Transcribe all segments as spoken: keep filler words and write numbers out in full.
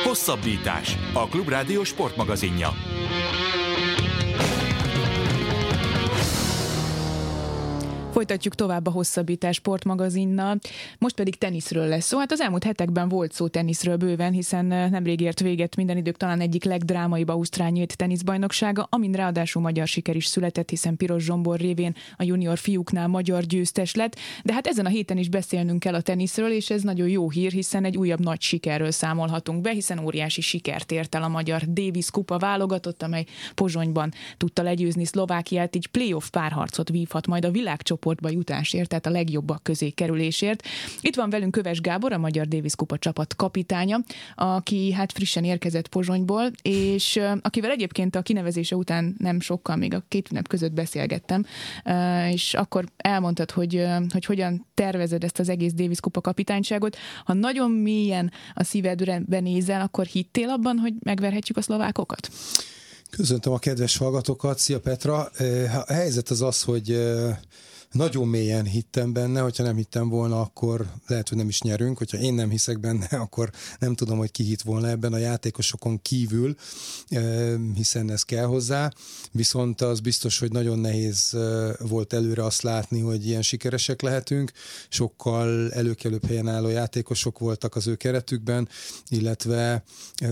Hosszabbítás, a Klubrádió sportmagazinja. Folytatjuk tovább a Hosszabbítás sportmagazinnal, most pedig teniszről lesz szó. Hát az elmúlt hetekben volt szó teniszről bőven, hiszen nemrég ért véget minden idők talán egyik legdrámaibb ausztrál nyílt teniszbajnoksága, amin ráadásul magyar siker is született, hiszen Piros Zsombor révén a junior fiúknál magyar győztes lett. De hát ezen a héten is beszélnünk kell a teniszről, és ez nagyon jó hír, hiszen egy újabb nagy sikerről számolhatunk be, hiszen óriási sikert ért el a magyar Davis kupa válogatott, amely Pozsonyban tudta legyőzni Szlovákiát, így playoff párharcot vívhat majd a világcsoport jutásért, tehát a legjobbak közé kerülésért. Itt van velünk Köves Gábor, a magyar Davis kupa csapat kapitánya, aki hát frissen érkezett Pozsonyból, és akivel egyébként a kinevezése után nem sokkal, még a két ünnep között beszélgettem, és akkor elmondtad, hogy, hogy hogyan tervezed ezt az egész Davis kupa kapitányságot. Ha nagyon mélyen a szívedbe nézel, akkor hittél abban, hogy megverhetjük a szlovákokat? Köszöntöm a kedves hallgatókat, szia Petra! A helyzet az az, hogy nagyon mélyen hittem benne, hogyha nem hittem volna, akkor lehet, hogy nem is nyerünk, hogyha én nem hiszek benne, akkor nem tudom, hogy ki hitt volna ebben a játékosokon kívül, hiszen ez kell hozzá, viszont az biztos, hogy nagyon nehéz volt előre azt látni, hogy ilyen sikeresek lehetünk, sokkal előkelőbb helyen álló játékosok voltak az ő keretükben, illetve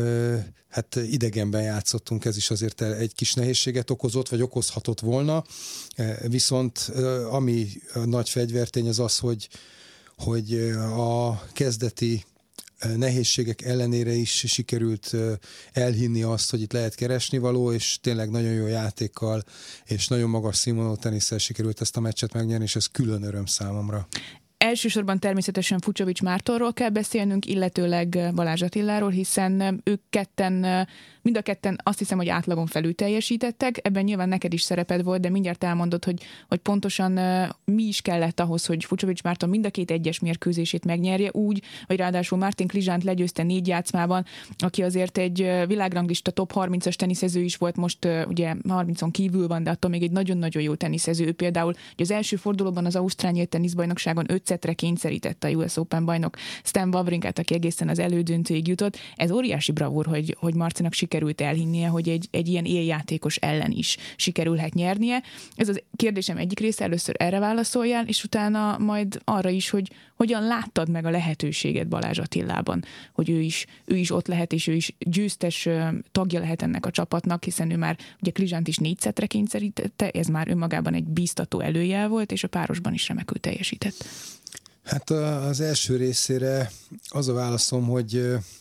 hát idegenben játszottunk, ez is azért egy kis nehézséget okozott, vagy okozhatott volna, viszont ami a nagy fegyvertény az az, hogy, hogy a kezdeti nehézségek ellenére is sikerült elhinni azt, hogy itt lehet keresni való, és tényleg nagyon jó játékkal és nagyon magas színvonalú tenisszel sikerült ezt a meccset megnyerni, és ez külön öröm számomra. Elsősorban természetesen Fucsovics Mártonról kell beszélnünk, illetőleg Balázs Attiláról, hiszen ők ketten, mind a ketten azt hiszem, hogy átlagon felül teljesítettek. Ebben nyilván neked is szereped volt, de mindjárt elmondod, hogy, hogy pontosan mi is kellett ahhoz, hogy Fucsovics Márton mind a két egyes mérkőzését megnyerje, úgy, hogy ráadásul Martin Klizsánt legyőzte négy játszmában, aki azért egy világranglista top harmincas teniszező is volt, most ugye harmincon kívül van, de attól még egy nagyon-nagyon jó teniszező. Például hogy az első fordulóban az ausztrál nyílt teniszbajnokságon öt szettre kényszerítette a U S Open bajnok Stan Wawrinkát, aki egészen az elődöntőig jutott. Ez óriási bravúr, hogy, hogy Marcinak sikerült elhinnie, hogy egy, egy ilyen éljátékos ellen is sikerülhet nyernie. Ez az kérdésem egyik része, először erre válaszoljál, és utána majd arra is, hogy hogyan láttad meg a lehetőséget Balázs Attilában, hogy ő is, ő is ott lehet, és ő is győztes tagja lehet ennek a csapatnak, hiszen ő már ugye Klizsánt is négy szettre kényszerítette, ez már önmagában egy bíztató előjel volt, és a párosban is remekül teljesített. Hát az első részére az a válaszom, hogy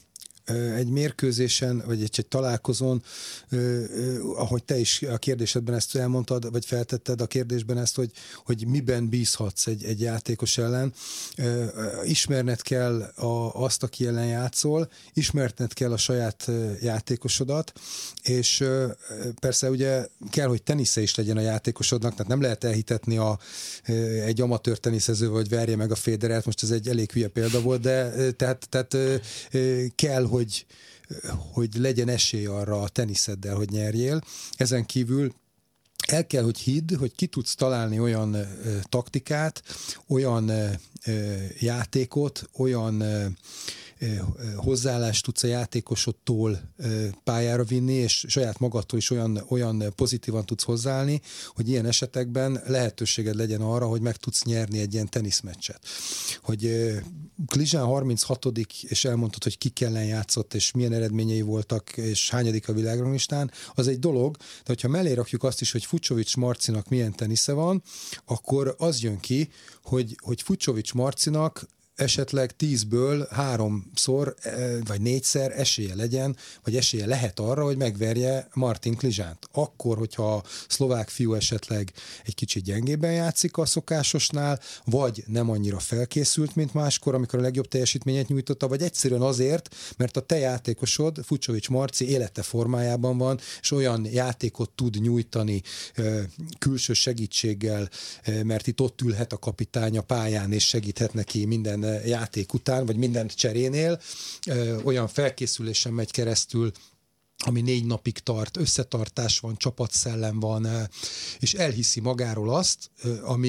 egy mérkőzésen, vagy egy, egy találkozón, ahogy te is a kérdésedben ezt elmondtad, vagy feltetted a kérdésben ezt, hogy, hogy miben bízhatsz egy, egy játékos ellen. Ismerned kell a, azt, aki ellen játszol, ismerned kell a saját játékosodat, és persze ugye kell, hogy tenisze is legyen a játékosodnak, tehát nem lehet elhitetni a, egy amatőr teniszező, vagy verje meg a Federert, most ez egy elég hülye példa volt, de tehát, tehát kell, hogy, hogy legyen esély arra a teniszeddel, hogy nyerjél. Ezen kívül el kell, hogy hidd, hogy ki tudsz találni olyan ö, taktikát, olyan ö, játékot, olyan ö, hozzáállást tudsz a játékosodtól pályára vinni, és saját magadtól is olyan, olyan pozitívan tudsz hozzáállni, hogy ilyen esetekben lehetőséged legyen arra, hogy meg tudsz nyerni egy ilyen teniszmeccset. Hogy Klizsán harminchatodik és elmondtad, hogy ki ellen játszott, és milyen eredményei voltak, és hányadik a világranglistán, az egy dolog, de hogyha mellé rakjuk azt is, hogy Fucsovics Marcinak milyen tenisze van, akkor az jön ki, hogy, hogy Fucsovics Marcinak esetleg tízből háromszor vagy négyszer esélye legyen, vagy esélye lehet arra, hogy megverje Martin Klizsánt. Akkor, hogyha a szlovák fiú esetleg egy kicsit gyengébben játszik a szokásosnál, vagy nem annyira felkészült, mint máskor, amikor a legjobb teljesítményet nyújtotta, vagy egyszerűen azért, mert a te játékosod, Fucsovics Marci élete formájában van, és olyan játékot tud nyújtani külső segítséggel, mert itt ott ülhet a kapitány a pályán, és segíthet neki minden játék után, vagy minden cserénél, olyan felkészülésen megy keresztül, ami négy napig tart, összetartás van, csapatszellem van, és elhiszi magáról azt, ami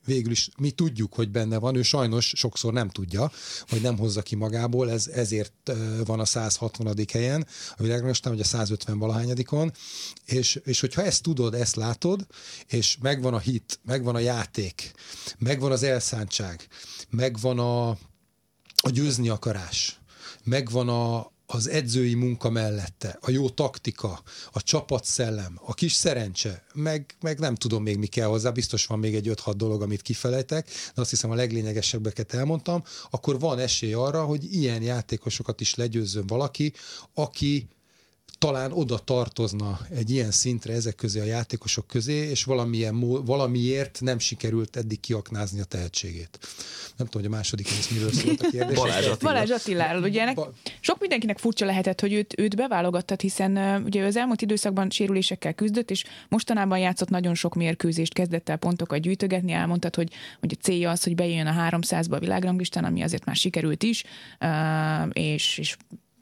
végül is mi tudjuk, hogy benne van, ő sajnos sokszor nem tudja, vagy nem hozza ki magából, ez, ezért van a száz hatvanadik helyen a világranglistán, vagy a száz ötven valahányadikon, és, és hogyha ezt tudod, ezt látod, és megvan a hit, megvan a játék, megvan az elszántság, megvan a, a győzni akarás, megvan a az edzői munka mellette, a jó taktika, a csapatszellem, a kis szerencse, meg, meg nem tudom még mi kell hozzá, biztos van még egy öt-hat dolog, amit kifelejtek, de azt hiszem a leglényegesebbeket elmondtam, akkor van esély arra, hogy ilyen játékosokat is legyőzzön valaki, aki talán oda tartozna egy ilyen szintre ezek közé a játékosok közé, és valamilyen, valamiért nem sikerült eddig kiaknázni a tehetségét. Nem tudom, hogy a második rész miről szólt a kérdés. Balázs Attila. Balázs Attiláról. Ugye ennek sok mindenkinek furcsa lehetett, hogy őt, őt beválogattad, hiszen uh, ugye az elmúlt időszakban sérülésekkel küzdött, és mostanában játszott nagyon sok mérkőzést, kezdett el pontokat gyűjtögetni, elmondtad, hogy, hogy a célja az, hogy bejön a háromszázba a világranglistán, ami azért már sikerült is, uh, és, és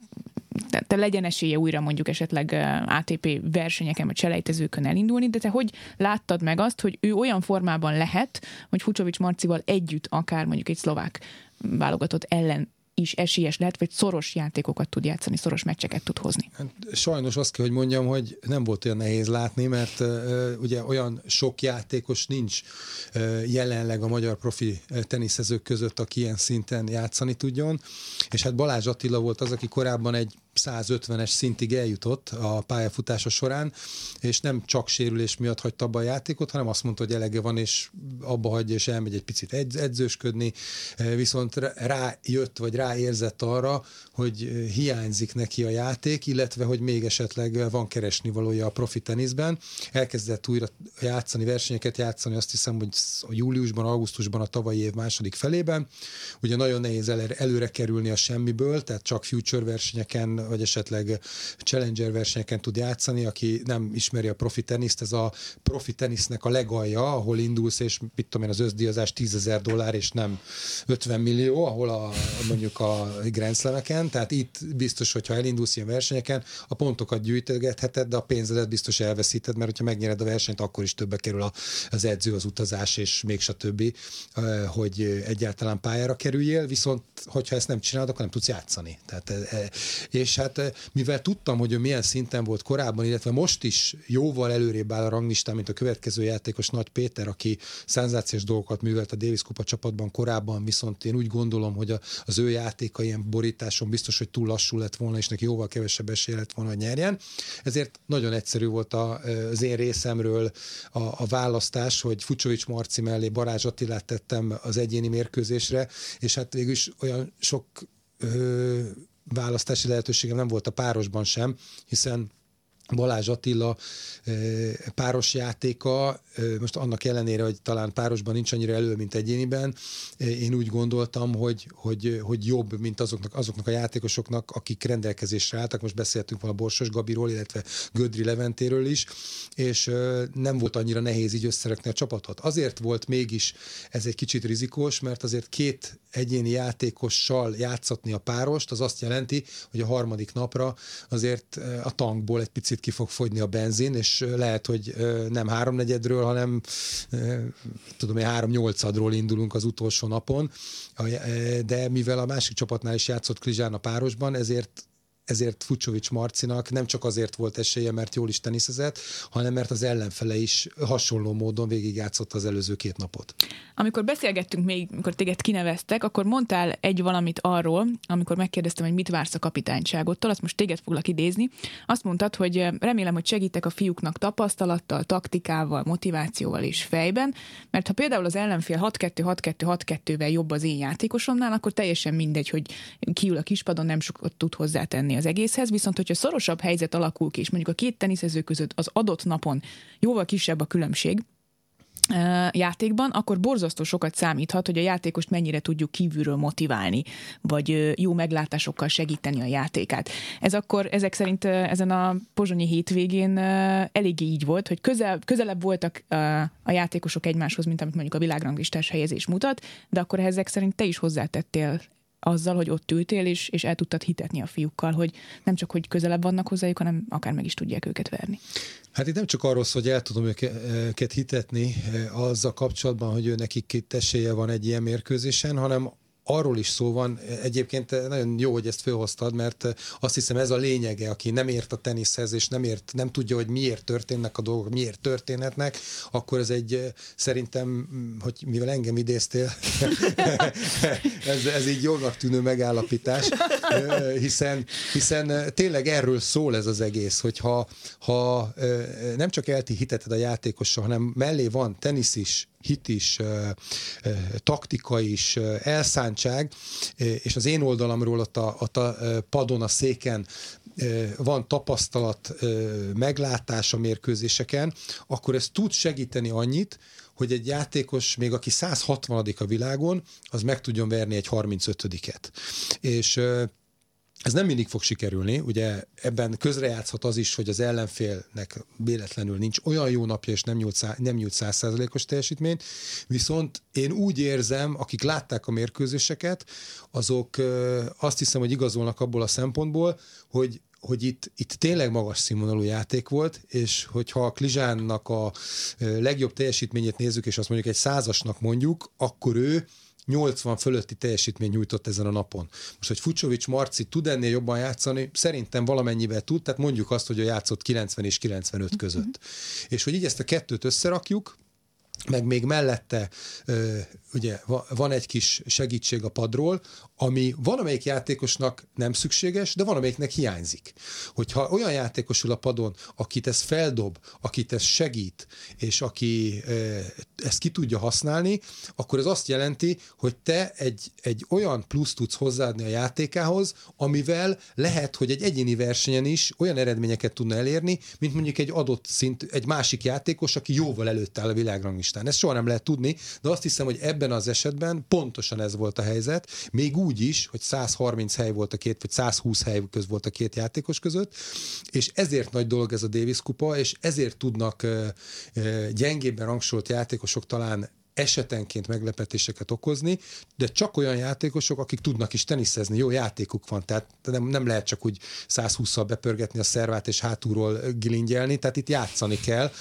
te legyen esélye újra mondjuk esetleg á té pé versenyeken vagy selejtezőkön elindulni, de te hogy láttad meg azt, hogy ő olyan formában lehet, hogy Fucsovics Marcival együtt akár mondjuk egy szlovák válogatott ellen is esélyes lehet, vagy szoros játékokat tud játszani, szoros meccseket tud hozni? Sajnos azt kell, hogy mondjam, hogy nem volt olyan nehéz látni, mert uh, ugye olyan sok játékos nincs uh, jelenleg a magyar profi teniszezők között, aki ilyen szinten játszani tudjon, és hát Balázs Attila volt az, aki korábban egy száz ötvenes szintig eljutott a pályafutása során, és nem csak sérülés miatt hagyta abba a játékot, hanem azt mondta, hogy elege van, és abba hagyja, és elmegy egy picit edz- edzősködni, viszont rájött, vagy ráérzett arra, hogy hiányzik neki a játék, illetve, hogy még esetleg van keresnivalója a profi teniszben. Elkezdett újra játszani, versenyeket játszani, azt hiszem, hogy a júliusban, augusztusban a tavalyi év második felében. Ugye nagyon nehéz el- előre kerülni a semmiből, tehát csak future versenyeken vagy esetleg challenger versenyeken tud játszani, aki nem ismeri a profi teniszt, ez a profi tenisznek a legalja, ahol indulsz, és mit tudom én, az összdíjazás tízezer dollár, és nem ötven millió, ahol a, mondjuk a Grand Slameken, tehát itt biztos, hogyha elindulsz ilyen versenyeken, a pontokat gyűjtögetheted, de a pénzedet biztos elveszíted, mert hogyha megnyered a versenyt, akkor is többe kerül az edző, az utazás, és még stb., hogy egyáltalán pályára kerüljél, viszont hogyha ezt nem csinálod, akkor nem tudsz játszani. Tehát, és hát mivel tudtam, hogy ő milyen szinten volt korábban, illetve most is jóval előrébb áll a ranglistán, mint a következő játékos Nagy Péter, aki szenzációs dolgokat művelt a Davis Kupa csapatban korábban, viszont én úgy gondolom, hogy az ő játéka ilyen borításon biztos, hogy túl lassú lett volna, és neki jóval kevesebb esély lett volna, hogy nyerjen. Ezért nagyon egyszerű volt az én részemről a, a választás, hogy Fucsovics Marci mellé Balázs Attilát tettem az egyéni mérkőzésre, és hát végül is olyan sok ö, választási lehetőségem nem volt a párosban sem, hiszen Balázs Attila páros játéka, most annak ellenére, hogy talán párosban nincs annyira elő, mint egyéniben, én úgy gondoltam, hogy, hogy, hogy jobb, mint azoknak, azoknak a játékosoknak, akik rendelkezésre álltak. Most beszéltünk volna Borsos Gabiról, illetve Gödri Leventéről is, és nem volt annyira nehéz így összerakni a csapatot. Azért volt mégis ez egy kicsit rizikós, mert azért két egyéni játékossal játszatni a párost, az azt jelenti, hogy a harmadik napra azért a tankból egy picit ki fog fogyni a benzin, és lehet, hogy nem háromnegyedről, hanem tudom én, három-nyolcadról indulunk az utolsó napon, de mivel a másik csapatnál is játszott Klizsán a párosban, ezért ezért Fucsovics Marcinak nem csak azért volt esélye, mert jól is teniszezett, hanem mert az ellenfele is hasonló módon végigjátszott az előző két napot. Amikor beszélgettünk még, amikor téged kineveztek, akkor mondtál egy valamit arról, amikor megkérdeztem, hogy mit vársz a kapitányságottól, azt most téged foglak idézni. Azt mondtad, hogy remélem, hogy segítek a fiúknak tapasztalattal, taktikával, motivációval és fejben, mert ha például az ellenfél hat kettő hat kettő hat kettővel jobb az én játékosomnál, akkor teljesen mindegy, hogy kiül a kispadon, nem sokat tud hozzátenni az egészhez, viszont hogyha szorosabb helyzet alakul ki, és mondjuk a két teniszező között az adott napon jóval kisebb a különbség játékban, akkor borzasztó sokat számíthat, hogy a játékost mennyire tudjuk kívülről motiválni, vagy jó meglátásokkal segíteni a játékát. Ez akkor ezek szerint ezen a pozsonyi hétvégén eléggé így volt, hogy közel, közelebb voltak a játékosok egymáshoz, mint amit mondjuk a világranglistás helyezés mutat, de akkor ezek szerint te is hozzátettél azzal, hogy ott ültél, és, és el tudtad hitetni a fiúkkal, hogy nem csak, hogy közelebb vannak hozzájuk, hanem akár meg is tudják őket verni. Hát itt nem csak arról szól, hogy el tudom őket hitetni azzal kapcsolatban, hogy ő nekik itt esélye van egy ilyen mérkőzésen, hanem arról is szó van, egyébként nagyon jó, hogy ezt fölhoztad, mert azt hiszem ez a lényege, aki nem ért a teniszhez, és nem, ért, nem tudja, hogy miért történnek a dolgok, miért történhetnek, akkor ez egy, szerintem, hogy mivel engem idéztél, ez, ez így jónak tűnő megállapítás, hiszen, hiszen tényleg erről szól ez az egész, hogyha ha nem csak elhiteted a játékossal, hanem mellé van tenisz is, hit is, taktika is, elszántság, és az én oldalamról ott a, ott a padon, a széken van tapasztalat, meglátás a mérkőzéseken, akkor ez tud segíteni annyit, hogy egy játékos, még aki száz hatvanadik a világon, az meg tudjon verni egy harmincötödiket. És ez nem mindig fog sikerülni, ugye ebben közrejátszhat az is, hogy az ellenfélnek véletlenül nincs olyan jó napja, és nem nyújt, szá, nem nyújt száz százalékos teljesítményt, viszont én úgy érzem, akik látták a mérkőzéseket, azok azt hiszem, hogy igazolnak abból a szempontból, hogy hogy itt, itt tényleg magas színvonalú játék volt, és hogyha a Klizsánnak a legjobb teljesítményét nézzük, és azt mondjuk egy százasnak mondjuk, akkor ő nyolcvan fölötti teljesítmény nyújtott ezen a napon. Most, hogy Fucsovics Marci tud ennél jobban játszani, szerintem valamennyivel tud, tehát mondjuk azt, hogy ő játszott kilencven és kilencvenöt között. Mm-hmm. És hogy így ezt a kettőt összerakjuk, meg még mellette ugye van egy kis segítség a padról, ami van, amelyik játékosnak nem szükséges, de van, amelyiknek hiányzik. Hogyha olyan játékos ül a padon, akit ez feldob, akit ez segít, és aki ezt ki tudja használni, akkor ez azt jelenti, hogy te egy, egy olyan plusz tudsz hozzáadni a játékához, amivel lehet, hogy egy egyéni versenyen is olyan eredményeket tudna elérni, mint mondjuk egy adott szint, egy másik játékos, aki jóval előtt áll a világranglistán. Ezt soha nem lehet tudni, de azt hiszem, hogy ebben az esetben pontosan ez volt a helyzet, még úgy is, hogy száz harminc hely volt a két, vagy száz húsz hely köz volt a két játékos között, és ezért nagy dolog ez a Davis kupa, és ezért tudnak uh, uh, gyengébben rangsolt játékosok talán esetenként meglepetéseket okozni, de csak olyan játékosok, akik tudnak is teniszezni, jó játékuk van, tehát nem, nem lehet csak úgy száz hússzal bepörgetni a szervát és hátulról gilingyelni, tehát itt játszani kell,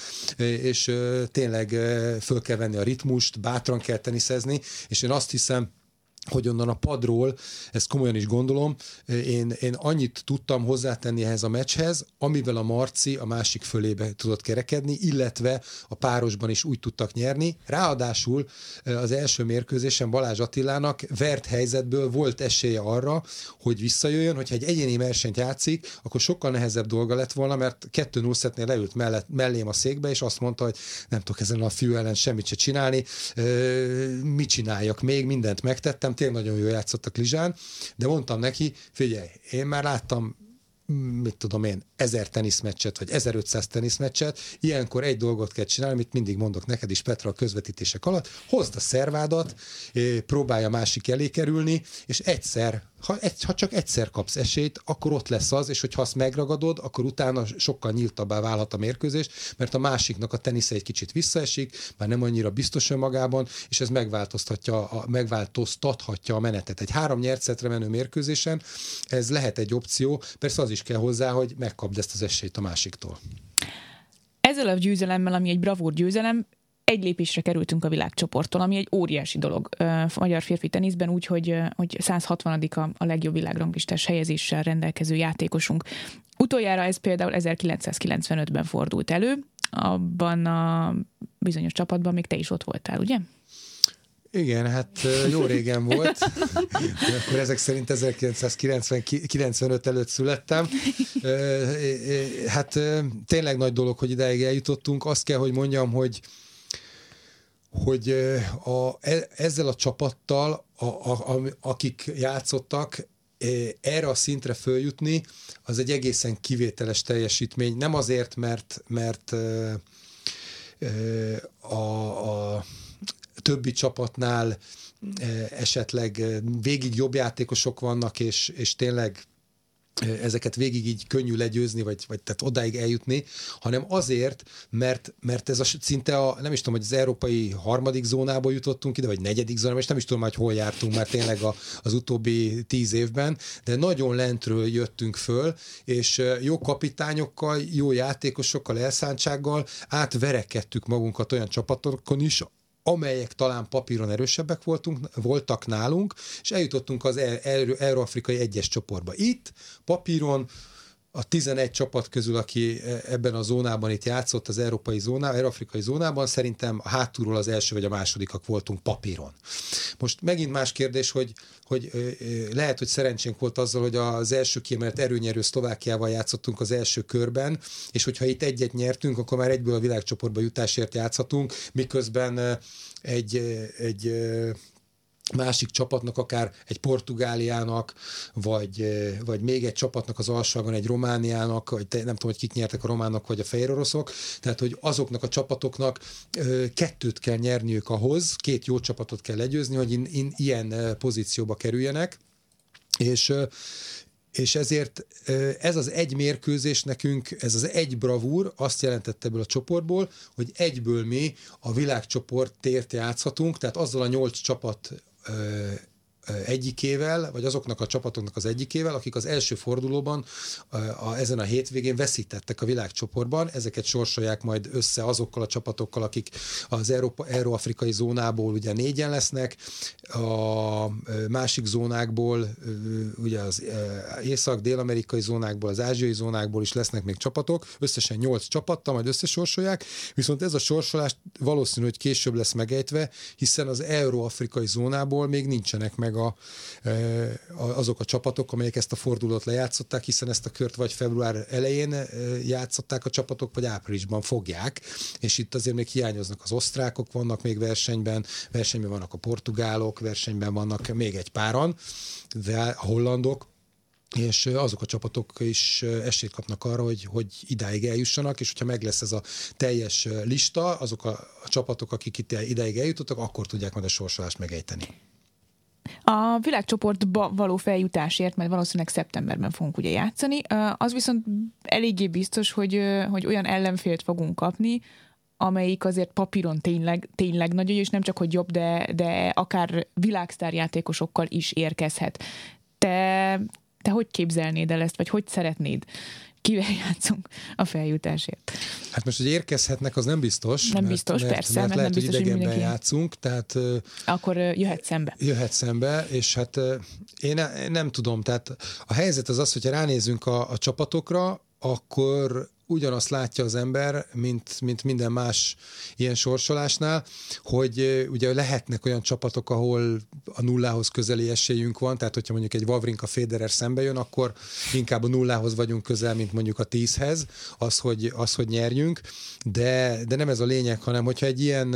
és tényleg föl kell venni a ritmust, bátran kell teniszezni, és én azt hiszem, hogy onnan a padról, ezt komolyan is gondolom, én, én annyit tudtam hozzátenni ehhez a meccshez, amivel a Marci a másik fölébe tudott kerekedni, illetve a párosban is úgy tudtak nyerni. Ráadásul az első mérkőzésen Balázs Attilának vert helyzetből volt esélye arra, hogy visszajöjjön, hogyha egy egyéni versenyt játszik, akkor sokkal nehezebb dolga lett volna, mert kettő null szettnél leült mellett, mellém a székbe, és azt mondta, hogy nem tudok ezen a fiú ellen semmit se csinálni, mit csináljak még, mindent megtettem, tényleg nagyon jól játszott a Klizsán, de mondtam neki, figyelj, én már láttam, mit tudom én, ezer teniszmeccset, vagy ezerötszáz teniszmeccset, ilyenkor egy dolgot kell csinálni, amit mindig mondok neked is, Petra, a közvetítések alatt, hozd a szervádat, próbálja másik elé kerülni, és egyszer, ha, egy, ha csak egyszer kapsz esélyt, akkor ott lesz az, és hogyha azt megragadod, akkor utána sokkal nyíltabbá válhat a mérkőzés, mert a másiknak a tenisze egy kicsit visszaesik, már nem annyira biztos önmagában, és ez megváltoztatja, a, megváltoztathatja a menetet. Egy három nyert szettre menő mérkőzésen ez lehet egy opció, persze az is kell hozzá, hogy megkapd ezt az esélyt a másiktól. Ezzel a győzelemmel, ami egy bravúr győzelem, egy lépésre kerültünk a világcsoporttól, ami egy óriási dolog a magyar férfi teniszben, úgyhogy hogy száz hatvanadik a, a legjobb világranglistás helyezéssel rendelkező játékosunk. Utoljára ez például ezerkilencszázkilencvenötben fordult elő, abban a bizonyos csapatban még te is ott voltál, ugye? Igen, hát jó régen volt, akkor ezek szerint ezerkilencszázkilencvenöt előtt születtem. Hát tényleg nagy dolog, hogy idáig eljutottunk. Azt kell, hogy mondjam, hogy, hogy a, ezzel a csapattal, a, a, a, akik játszottak, erre a szintre följutni, az egy egészen kivételes teljesítmény. Nem azért, mert, mert a, a többi csapatnál esetleg végig jobb játékosok vannak, és, és tényleg ezeket végig így könnyű legyőzni, vagy, vagy tehát odáig eljutni, hanem azért, mert, mert ez a, szinte a, nem is tudom, hogy az európai harmadik zónába jutottunk ide, vagy negyedik zónába, és nem is tudom, hogy hol jártunk már tényleg a, az utóbbi tíz évben, de nagyon lentről jöttünk föl, és jó kapitányokkal, jó játékosokkal, elszántsággal átverekedtük magunkat olyan csapatokon is, amelyek talán papíron erősebbek voltunk, voltak nálunk, és eljutottunk az Euró-afrikai egyes csoportba. Itt papíron a tizenegy csapat közül, aki ebben a zónában itt játszott, az európai zónában, euró-afrikai zónában, szerintem hátulról az első vagy a másodikak voltunk papíron. Most megint más kérdés, hogy, hogy lehet, hogy szerencsénk volt azzal, hogy az első kiemelt erőnyerő Szlovákiával játszottunk az első körben, és hogyha itt egyet nyertünk, akkor már egyből a világcsoportba jutásért játszhatunk, miközben egy, egy másik csapatnak, akár egy Portugáliának, vagy, vagy még egy csapatnak az alsógon, egy Romániának, vagy nem tudom, hogy kik nyertek, a románok vagy a fehér oroszok, tehát, hogy azoknak a csapatoknak kettőt kell nyerniük ahhoz, két jó csapatot kell legyőzni, hogy in, in, ilyen pozícióba kerüljenek, és és ezért ez az egy mérkőzés nekünk, ez az egy bravúr azt jelentette ebből a csoportból, hogy egyből mi a világcsoportért játszhatunk, tehát azzal a nyolc csapat egyikével, vagy azoknak a csapatoknak az egyikével, akik az első fordulóban a, a, ezen a hétvégén veszítettek a világcsoportban, ezeket sorsolják majd össze azokkal a csapatokkal, akik az Európa, euró-afrikai zónából ugye négyen lesznek, a másik zónákból, ugye az észak-dél-amerikai zónákból, az ázsiai zónákból is lesznek még csapatok, összesen nyolc csapattal majd összesorsolják, viszont ez a sorsolás valószínű, hogy később lesz megejtve, hiszen az euró-afrikai zónából még nincsenek meg A, azok a csapatok, amelyek ezt a fordulót lejátszották, hiszen ezt a kört vagy február elején játszották a csapatok, vagy áprilisban fogják, és itt azért még hiányoznak az osztrákok, vannak még versenyben, versenyben vannak a portugálok, versenyben vannak még egy páran, de a hollandok, és azok a csapatok is esélyt kapnak arra, hogy, hogy idáig eljussanak, és hogyha meg lesz ez a teljes lista, azok a, a csapatok, akik itt idáig eljutottak, akkor tudják majd a sorsolást megejteni. A világcsoportba való feljutásért, mert valószínűleg szeptemberben fogunk ugye játszani, az viszont eléggé biztos, hogy, hogy olyan ellenfélt fogunk kapni, amelyik azért papíron tényleg, tényleg nagy, és nem csak, hogy jobb, de, de akár világsztár játékosokkal is érkezhet. Te, te hogy képzelnéd el ezt, vagy hogy szeretnéd? Kivel játszunk a feljutásért? Hát most, hogy érkezhetnek, az nem biztos. Nem mert, biztos, mert, persze. Mert, mert lehet, nem biztos, hogy idegenben hogy játszunk, tehát... Akkor jöhet szembe. Jöhet szembe, és hát én nem tudom, tehát a helyzet az az, hogyha ránézünk a, a csapatokra, akkor ugyanazt látja az ember, mint, mint minden más ilyen sorsolásnál, hogy ugye lehetnek olyan csapatok, ahol a nullához közeli esélyünk van, tehát hogyha mondjuk egy Wawrinka Federer szembe jön, akkor inkább a nullához vagyunk közel, mint mondjuk a tízhez, az, hogy, az, hogy nyerjünk, de, de nem ez a lényeg, hanem hogyha egy ilyen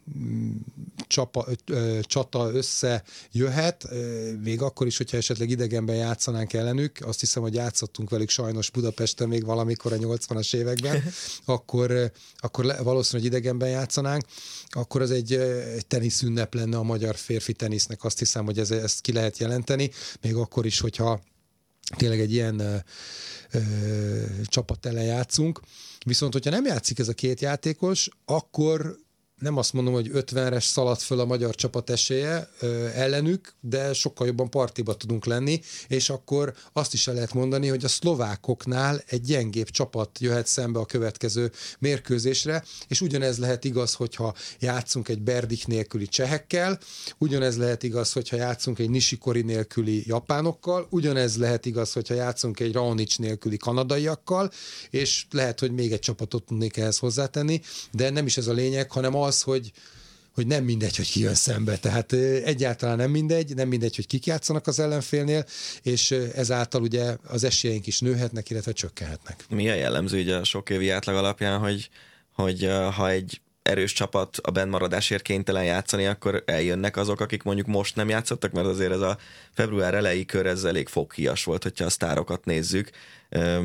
csapa, csata összejöhet, még akkor is, hogyha esetleg idegenben játszanánk ellenük, azt hiszem, hogy játszottunk velük sajnos Budapesten még valamikor a nyolcvanas években, akkor, akkor valószínűleg idegenben játszanánk, akkor az egy, egy teniszünnep lenne a magyar férfi tenisznek, azt hiszem, hogy ez, ezt ki lehet jelenteni, még akkor is, hogyha tényleg egy ilyen ö, ö, csapat ellen játszunk. Viszont, hogyha nem játszik ez a két játékos, akkor nem azt mondom, hogy ötvenres szaladt föl a magyar csapat esélye ö, ellenük, de sokkal jobban partiba tudunk lenni, és akkor azt is el lehet mondani, hogy a szlovákoknál egy gyengébb csapat jöhet szembe a következő mérkőzésre, és ugyanez lehet igaz, hogyha játszunk egy Berdych nélküli csehekkel, ugyanez lehet igaz, hogyha játszunk egy Nishikori nélküli japánokkal, ugyanez lehet igaz, hogyha játszunk egy Raonic nélküli kanadaiakkal, és lehet, hogy még egy csapatot tudnék ehhez hozzátenni, de nem is ez a lényeg, hanem az, az, hogy, hogy nem mindegy, hogy ki jön szembe. Tehát egyáltalán nem mindegy, nem mindegy, hogy kik játszanak az ellenfélnél, és ezáltal ugye az esélyeink is nőhetnek, illetve csökkenhetnek. Mi a jellemző ugye a sok évi átlag alapján, hogy, hogy ha egy erős csapat a bennmaradásért kénytelen játszani, akkor eljönnek azok, akik mondjuk most nem játszottak, mert azért ez a február elejé kör ez elég foghíjas volt, hogyha a sztárokat nézzük.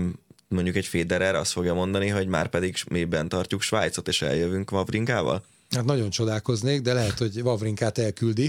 Mondjuk egy Federer azt fogja mondani, hogy már pedig mélyben tartjuk Svájcot, és eljövünk Wawrinkával? Hát nagyon csodálkoznék, de lehet, hogy Wawrinkát elküldi.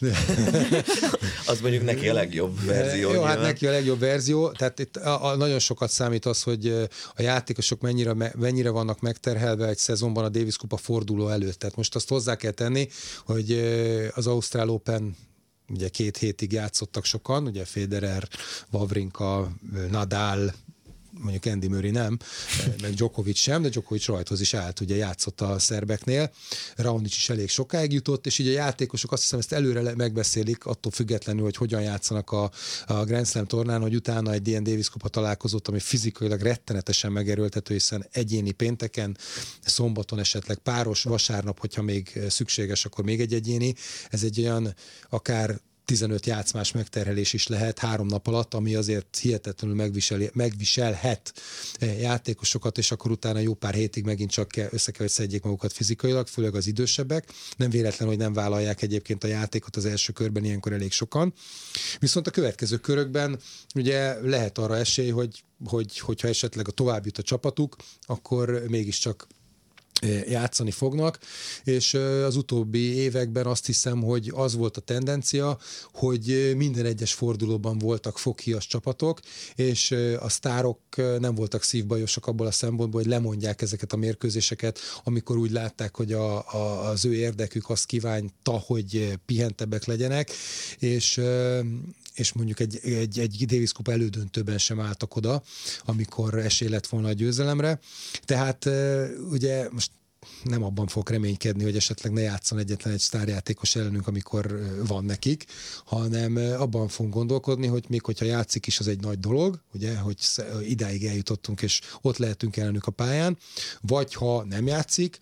Az mondjuk neki a legjobb verzió. Jó, hát neki a legjobb verzió. Tehát itt a, a, nagyon sokat számít az, hogy a játékosok mennyire, mennyire vannak megterhelve egy szezonban a Davis Kupa forduló előtt. Tehát most azt hozzá kell tenni, hogy az Ausztrál Open ugye két hétig játszottak sokan, ugye Federer, Wawrinka, Nadal, mondjuk Andy Murray nem, meg Djokovic sem, de Djokovic rajthoz is állt, ugye játszott a szerbeknél, Raonic is elég sokáig jutott, és így a játékosok azt hiszem ezt előre megbeszélik, attól függetlenül, hogy hogyan játszanak a, a Grand Slam tornán, hogy utána egy ilyen Davis Kupa találkozót, ami fizikailag rettenetesen megerőltető, hiszen egyéni pénteken, szombaton esetleg páros, vasárnap, hogyha még szükséges, akkor még egy egyéni. Ez egy olyan akár tizenöt játszmás megterhelés is lehet három nap alatt, ami azért hihetetlenül megvisel, megviselhet játékosokat, és akkor utána jó pár hétig megint csak kell, össze kell, hogy szedjék magukat fizikailag, főleg az idősebbek. Nem véletlen, hogy nem vállalják egyébként a játékot az első körben, ilyenkor elég sokan. Viszont a következő körökben ugye lehet arra esély, hogy, hogy hogyha esetleg a tovább jut a csapatuk, akkor mégiscsak játszani fognak, és az utóbbi években azt hiszem, hogy az volt a tendencia, hogy minden egyes fordulóban voltak foghíjas csapatok, és a sztárok nem voltak szívbajosak abból a szempontból, hogy lemondják ezeket a mérkőzéseket, amikor úgy látták, hogy a, a, az ő érdekük azt kívánta, hogy pihentebbek legyenek, és és mondjuk egy, egy, egy Davis Kupa elődöntőben sem álltak oda, amikor esély lett volna a győzelemre. Tehát ugye most nem abban fog reménykedni, hogy esetleg ne játszon egyetlen egy sztárjátékos ellenünk, amikor van nekik, hanem abban fogunk gondolkodni, hogy még hogyha játszik is, az egy nagy dolog, ugye, hogy idáig eljutottunk, és ott lehetünk ellenük a pályán, vagy ha nem játszik,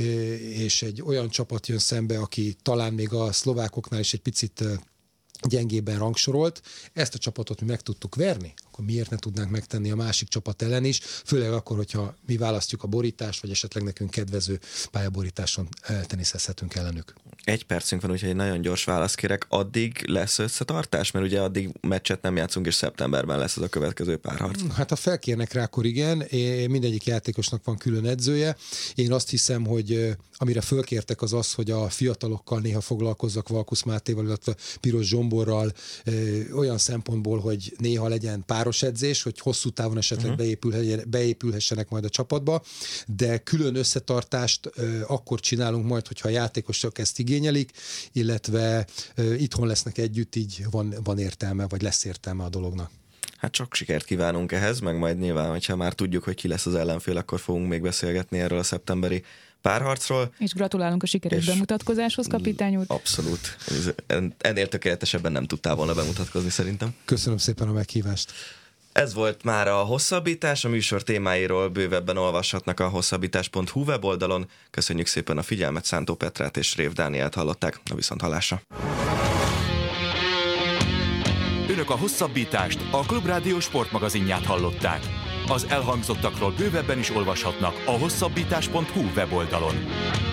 és egy olyan csapat jön szembe, aki talán még a szlovákoknál is egy picit gyengében rangsorolt, ezt a csapatot mi meg tudtuk verni, akkor miért ne tudnánk megtenni a másik csapat ellen is, főleg akkor, hogyha mi választjuk a borítást, vagy esetleg nekünk kedvező pályaborításon teniszezhetünk ellenük. Egy percünk van, úgyhogy egy nagyon gyors választ kérek. Addig lesz összetartás? Mert ugye addig meccset nem játszunk, és szeptemberben lesz az a következő párharc. Hát ha felkérnek rá, akkor igen. Mindegyik játékosnak van külön edzője. Én azt hiszem, hogy amire fölkértek az az, hogy a fiatalokkal néha foglalkozzak Valkusz Mátéval, illetve Piros Zsomborral olyan szempontból, hogy néha legyen páros edzés, hogy hosszú távon esetleg uh-huh. beépül, beépülhessenek majd a csapatba, de külön összetartást akkor csinálunk majd, hogyha a játékosok ezt igényelik, illetve itthon lesznek együtt, így van, van értelme, vagy lesz értelme a dolognak. Hát sok sikert kívánunk ehhez, meg majd nyilván, hogyha már tudjuk, hogy ki lesz az ellenfél, akkor fogunk még beszélgetni erről a szeptemberi párharcról. És gratulálunk a sikeres bemutatkozáshoz, kapitány úr. Abszolút. Ennél tökéletesebben nem tudtál volna bemutatkozni szerintem. Köszönöm szépen a meghívást. Ez volt már a Hosszabbítás, a műsor témáiról bővebben olvashatnak a hosszabbítás pont hu weboldalon. Köszönjük szépen a figyelmet, Szántó Petrát és Rév Dánielt hallották, a viszonthallásra. Önök a Hosszabbítást, a Klubrádió sportmagazinját hallották. Az elhangzottakról bővebben is olvashatnak a hosszabbítás pont hu weboldalon.